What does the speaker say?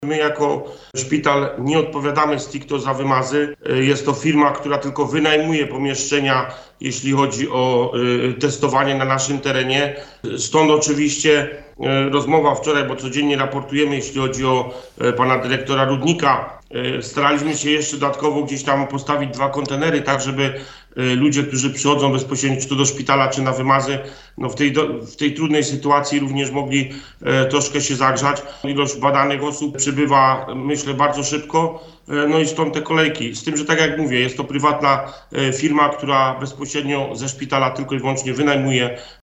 My jako szpital nie odpowiadamy stricte za wymazy. Jest to firma, która tylko wynajmuje pomieszczenia, jeśli chodzi o testowanie na naszym terenie. Stąd oczywiście rozmowa wczoraj, bo codziennie raportujemy, jeśli chodzi o pana dyrektora Rudnika. Staraliśmy się jeszcze dodatkowo gdzieś tam postawić 2 kontenery, tak żeby ludzie, którzy przychodzą bezpośrednio czy to do szpitala, czy na wymazy, no w tej trudnej sytuacji również mogli troszkę się zagrzać. Ilość badanych osób przybywa, myślę, bardzo szybko, no i stąd te kolejki. Z tym, że tak jak mówię, jest to prywatna firma, która bezpośrednio ze szpitala tylko i wyłącznie wynajmuje